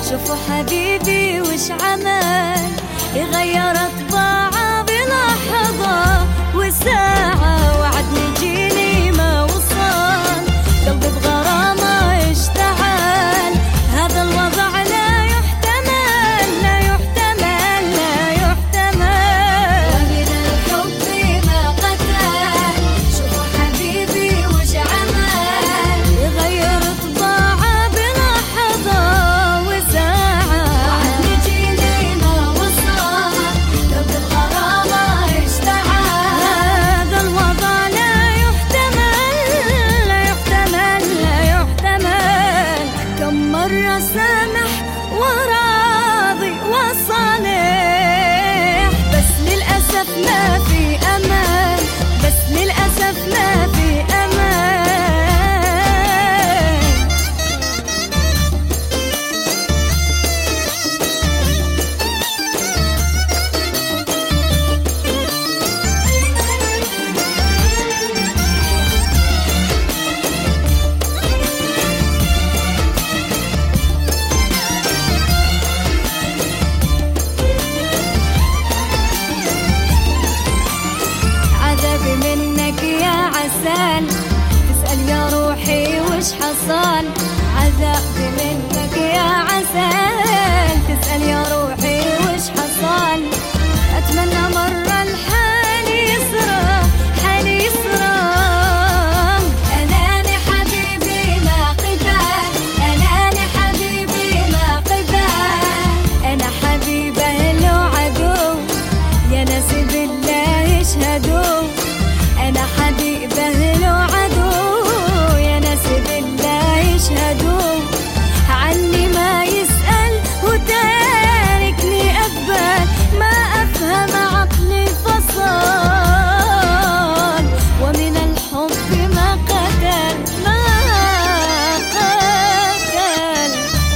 شوفوا حبيبي وش عمل، يغير طباعه بلحظة وساعة، وعدني يجيني ما وصل، قلبي بغرامه اشتعل، هذا الوضع لا يحتمل لا يحتمل لا يحتمل، ومن الحب ما قتل، شوفوا حبيبي وش عمل، يغير طباعه بلحظة وساعة، وعدني يجيني ما وصل، قلبي بغرامه اشتعل، هذا الوضع لا يحتمل لا يحتمل لا يحتمل، كم مرة سامح وراضي وصالح، بس للأسف ما في أمان، بس للأسف ما في أمان. عذابي منك يا عسل، تسأل يا روحي وش حصل، عذابي منك يا عسل، تسأل يا روحي وش حصل، أتمنى مرة الحال يسرى حال يسرى، أناني حبيبي ما قبل، أناني حبيبي ما قبل، أنا حبيبه لو عدو يا ناس بالله يشهدوا، أنا حبيبه لو عدو يا ناس بالله يشهدوا، عني ما يسأل وتاركني أقبل، ما أفهم عقلي فصل، ومن الحب ما قتل ما قتل.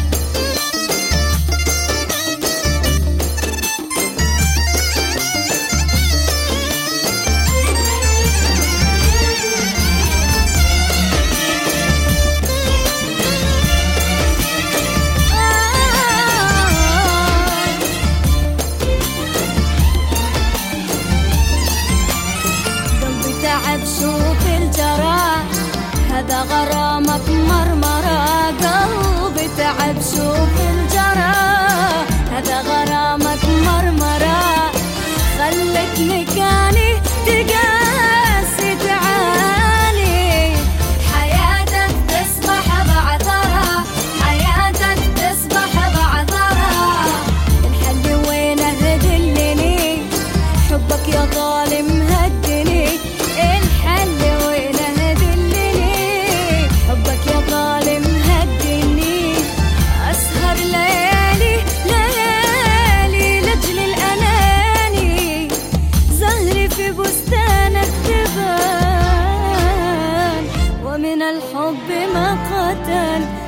قلبي تعب شوف الجراح، هذا غرامك مرمرة، قلبي تعب شوف الجراح، هذا غرامك مرمرة، خلت مكاني تقاسي تعاني، حياتك تصبح بعثرة، حياتك تصبح بعثرة، الحل وينه دلني، حبك يا ظالم هدني، الحل وينه دلني، حبك يا ظالم هدني، أسهر ليالي ليالي لأجل الأناني، زهري في بستانك تبان، ومن الحب ما قتل.